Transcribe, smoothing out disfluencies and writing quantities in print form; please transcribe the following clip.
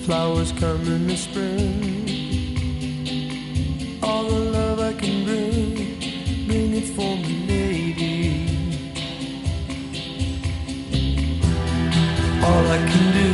flowers come in the spring. All the love I can bring it for me, lady. All I can do